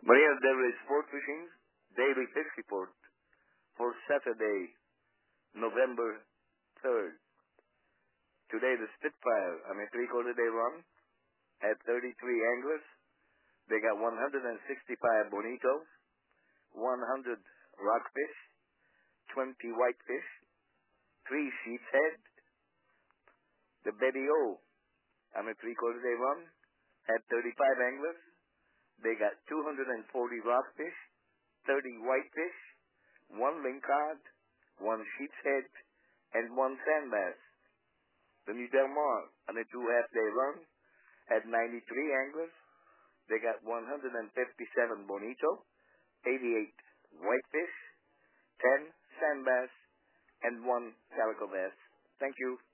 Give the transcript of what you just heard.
Maria, there is sport fishing daily fish report for Saturday, November 3rd. Today the Spitfire on a three-quarter day run had 33 anglers. They got 165 bonitos, 100 rockfish, 20 whitefish, 3 sheep's head. The Betty O on a three-quarter day run had 35 anglers. They got 240 rockfish, 30 whitefish, 1 lingcod, 1 sheep's head, and 1 sand bass. The New Del Mar on a 2.5-day run had 93 anglers. They got 157 bonito, 88 whitefish, 10 sand bass, and 1 calico bass. Thank you.